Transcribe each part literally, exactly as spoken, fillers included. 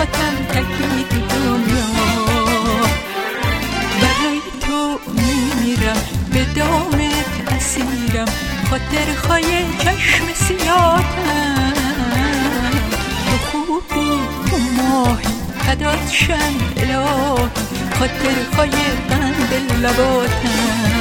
خودم تکید دنیا. برای تو میمیرم، به دامت اسیرم، خاطر خواهی چشم سیاهتم. تو خوبی تو ماهی فدات شم الهی، خاطر خواهی قند لباتم.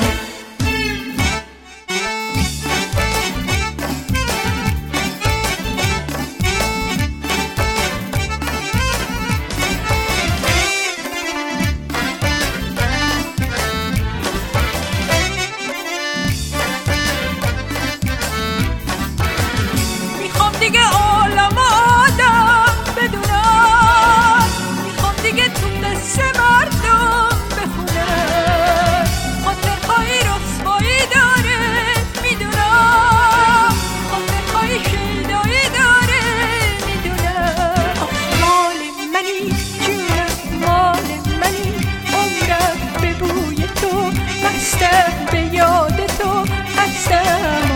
دیگه عالم آدم بدونم، میخوام دیگه تو قصه مردم بخونم. خاطر خواهی رسوایی داره میدونم، خاطر خواهی شیدایی داره میدونم. مال منی جونم، مال منی عمرم، به بوی تو مستم، به یاد تو هستم.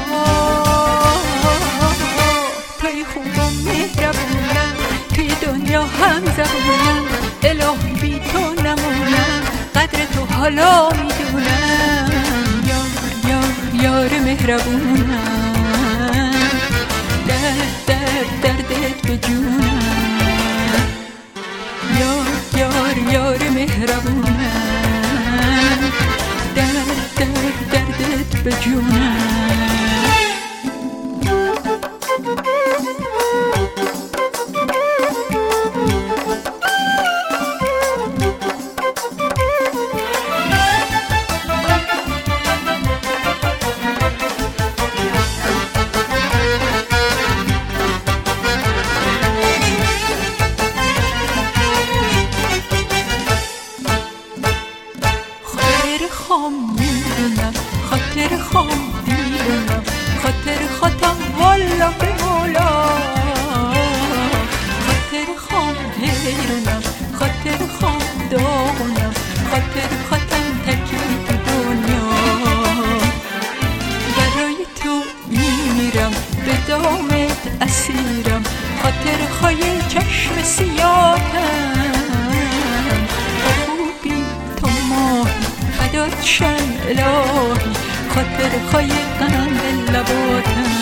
توی خوبم مهربونم، توی دنیا هم زبونم، الهی بی تو نمونم، قدر تو حالا میدونم. یار یار یار مهربونم، درد درد دردت به جونم. یار یار یار مهربونم، درد درد دردت به جونم. خام میدونم، خاطر خام میدونم، خاطر خودم والا به مولا. خاطر خام حیرونم، خاطر خام داغونم، خاطر خودم تکید دنیا. برای تو میمیرم، به دامت اسیرم، خاطر خواهی چشم سیاهتم. خوبی تو ماهی فدات شم الهی، خاطر خواهی قند لباتم.